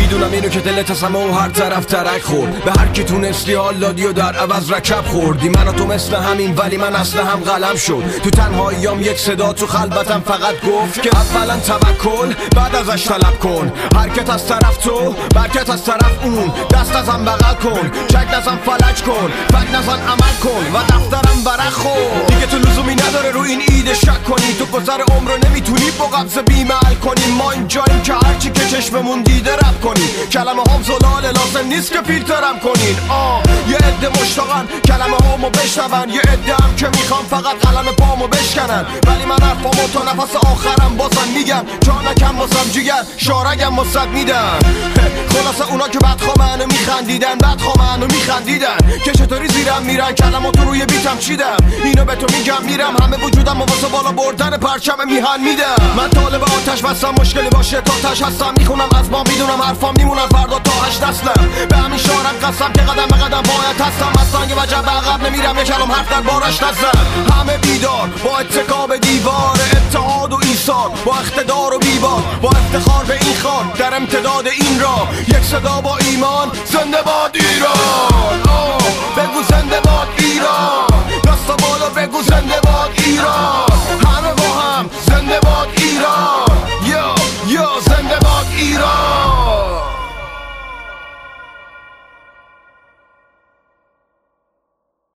میدونم اینو که دلت از همه و هر طرف ترک خورد، به هر کی تونستی حال دادی و در عوض رکب خوردی. من و تو مثل همین ولی من اصلا هم قلم شد. تو تنهاییام یک صدا تو خلوتم فقط گفت که اولا توکل بعد ازش طلب کن. حرکت از طرف تو برکت از طرف اون، دست ازم بغل کن چک نزن فلج کن فک نزن عمل کن و دفترم برق خور. دیگه تو لزومی نداره رو این ایده شک کنی، تو گذر عمر رو نمیتونی با قبض بیمل کنی. ما اینجاییم که هرچی که چشممون دیده رب کنی، کلمه هم زلاله لازم نیست که فیلترم کنین. یه عده مشتاقن کلمه هامو بشنون، یه عده هم که میخوام فقط قلم پامو بشکنن. ولی من حرفامو تا نفس آخرم بازم میگم، جا نکم بازم جیگر شارگم مصد میدم. خلاصه اونا که بدخوامنو میخندیدن بدخوامنو میخندیدن که چطوری زیرم میرن کلماتو روی بیتم چیدم. اینو به تو میگم میرم همه وجودم و واسه بالا بردن پرچم میهن میدم. من طالب آتش بستم مشکلی باشه تا تش هستم، میخونم از ما میدونم حرفام میمونن فردا تا 8 نسلم. به همین شارم قسم که قدم به قدم باید هستم، از سنگ وجب به عقب نمیرم، یه کلام حرف در بارش نزدم. همه بیدار با اتکا به دیوار اتحاد و ایثار، با اقتدار و بیبار، با افتخار به این خان در امتداد این راه. یک صدا با ایمان زنده باد ایران. بگو زنده باد ایران، دستا بالا بگو زنده باد ایران. همه با هم زنده باد ایران. یا زنده باد ایران.